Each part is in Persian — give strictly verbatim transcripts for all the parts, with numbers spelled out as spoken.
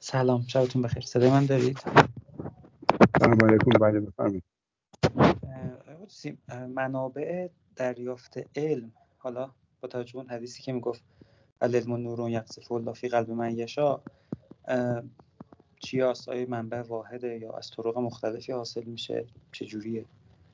سلام، شبتون بخیر. صدای من دارید؟ سلام علیکم. بله بفرمایید. آقای قدوسی، منابع دریافت علم، حالا با توجه به اون حدیثی که میگفت العلم نور یقذف الله فی قلب من یشاء، چی هست؟ آیا منبع واحده یا از طرق مختلفی حاصل میشه؟ چجوریه؟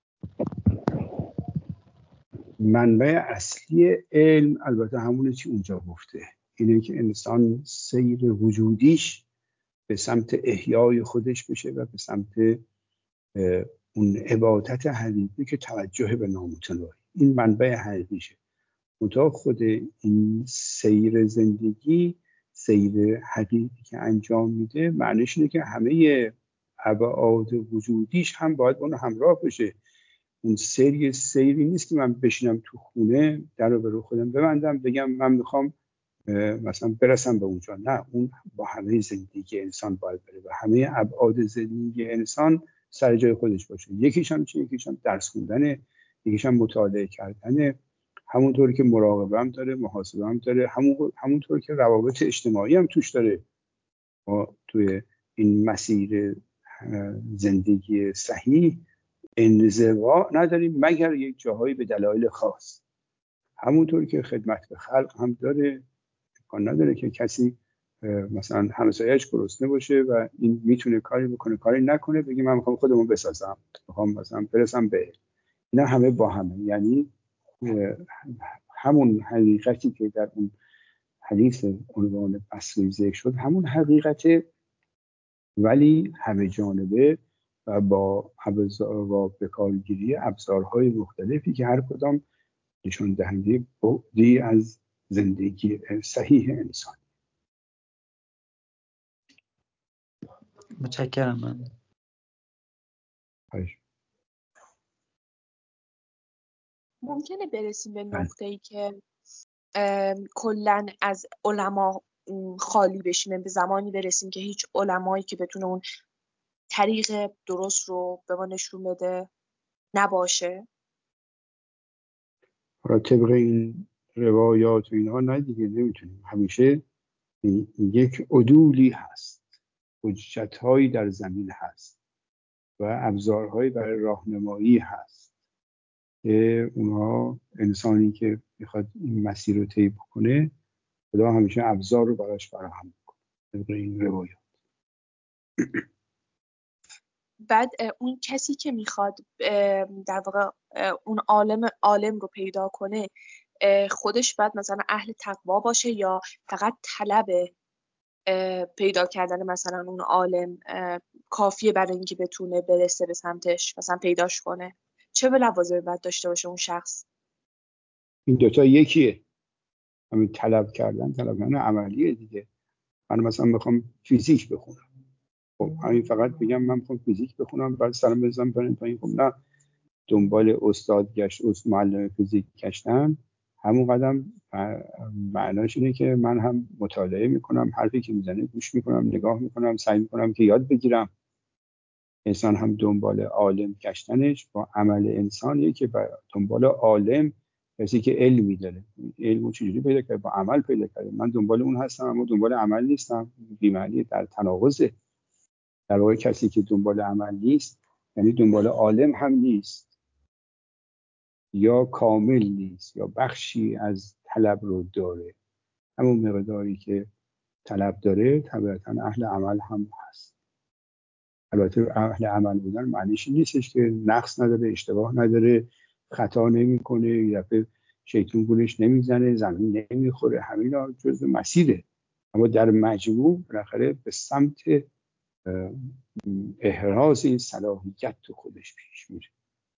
منبع اصلی علم البته همونه چی اونجا گفته، اینه که انسان سیر وجودیش به سمت احیای خودش بشه و به سمت اون عبادت حقیقی که توجه به نامتناهی، این منبع حقیقیشه. منتها خود این سیر زندگی، سیر حقیقی که انجام میده، معنیش اینه که همه ابعاد وجودیش هم باید اون همراه بشه. اون سری سیری نیست که من بشینم تو خونه در رو به رو خودم ببندم بگم من میخوام مثلا برسم به اونجا. نه، اون با همه زندگی انسان باید بره و همه ابعاد زندگی انسان سر جای خودش باشه. یکیش هم چیه؟ یکیش هم درس خوندنه، یکیش هم مطالعه کردنه، همونطور که مراقبه هم داره، محاسبه هم داره، همون همونطور که روابط اجتماعی هم توش داره. ما توی این مسیر زندگی صحیح انزوا نداریم مگر یک جاهایی به دلایل خاص. همونطور که خدمت به خلق هم داره، امکان نداره که کسی مثلا همسایه‌اش گرسنه باشه و این میتونه کاری بکنه کاری نکنه، بگه من میخوام خودمو بسازم، میخوام مثلا برسم به. اینا همه با همه، یعنی همون حقیقتی که در اون حدیث عنوان اصلی ذکر شد همون حقیقته، ولی همه جانبه و با با بکارگیری ابزارهای مختلفی که هر کدام نشان دهنده بعدی از زندگی صحیح انسان. متشکرم. من هایش. ممکنه برسیم به نقطه‌ای که کلاً از علما خالی بشیم، به زمانی برسیم که هیچ علمایی که بتونه اون طریق درست رو به ما نشون بده نباشه؟ را طبق این روایات و اینها نه دیگه، نمیتونیم. همیشه یک عدولی هست، حجت‌هایی در زمین هست و ابزارهایی برای راهنمایی هست که اونها انسانی که میخواد این مسیر رو طی بکنه، خدا همیشه ابزار رو براش فراهم میکنه طبق این روایات. بعد اون کسی که میخواد در واقع اون عالم عالم رو پیدا کنه، خودش باید مثلا اهل تقوا باشه یا فقط طلب پیدا کردن مثلا اون عالم کافیه برای اینکه بتونه برسه به سمتش، مثلا پیداش کنه؟ چه لوازمی باید داشته باشه اون شخص؟ این دوتا یکیه. همین طلب کردن، طلب کردن عملیه دیگه. من مثلا میخوام فیزیک بخونم، خب همین فقط بگم من میخوام فیزیک بخونم بعد سلام بزنم بریم پایین، خب نه، دنبال استاد گشت، است معلم فیزیک گشتن، همون قدم معناش اینه که من هم مطالعه میکنم، حرفی که میزنه گوش میکنم، نگاه میکنم، سعی میکنم که یاد بگیرم. انسان هم دنبال عالم گشتنش با عمل انسانیه که دنبال عالم، کسی که علمی داره. علمو چجوری پیدا کرده؟ با عمل پیدا کرده. من دنبال اون هستم اما دنبال عمل نیستم، بی‌معنی، در تناقضه. در واقع کسی که دنبال عمل نیست یعنی دنبال عالم هم نیست، یا کامل نیست، یا بخشی از طلب رو داره. همون مقداری که طلب داره طبیعتاً اهل عمل هم هست. البته اهل عمل بودن معنیش نیستش که نقص نداره، اشتباه نداره، خطا نمیکنه، یه دفعه شیطون گولش نمیزنه، زمین نمیخوره. همینا جزء مسیره، اما در مجموع بالاخره به سمت احراز این صلاحیت تو خودش پیش میره.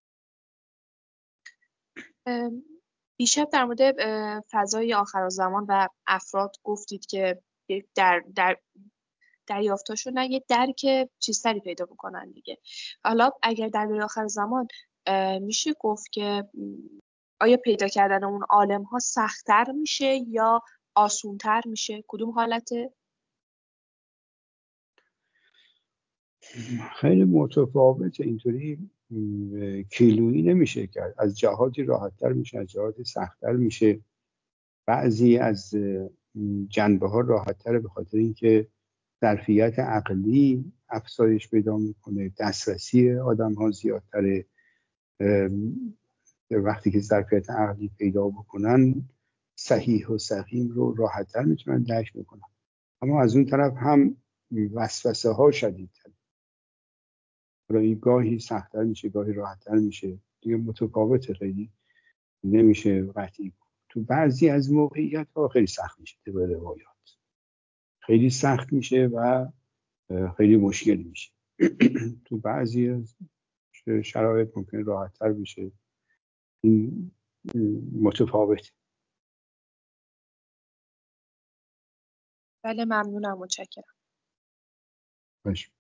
دیشب در مورد فضای آخرالزمان و افراد گفتید که در در دریافتاشون نه یه درک چیزتری پیدا بکنن دیگه. حالا اگر در آخرالزمان میشه گفت که آیا پیدا کردن اون عالم ها سخت‌تر میشه یا آسون‌تر میشه؟ کدوم حالته؟ خیلی متفاوته. اینطوری کیلویی نمیشه کرد. از جهاتی راحت‌تر میشه، از جهاتی سخت‌تر میشه. بعضی از جنبه ها راحت‌تره به خاطر اینکه ظرفیت عقلی افزایش پیدا میکنه، دسترسی آدم ها زیادتره. وقتی که ظرفیت عقلی پیدا بکنن صحیح و سقیم رو راحت‌تر میتونن درک بکنن. اما از اون طرف هم وسوسه ها شدیدتر، برای گاهی سخت‌تر میشه، گاهی راحت‌تر میشه، دیگه متفاوته، خیلی نمیشه قطعی. تو بعضی از موقعیت ها خیلی سخت میشه، به روایات خیلی سخت میشه و خیلی مشکل میشه. تو بعضی از شرایط ممکن راحت‌تر بشه. این متفاوت. بله ممنونم، متشکرم. باشه.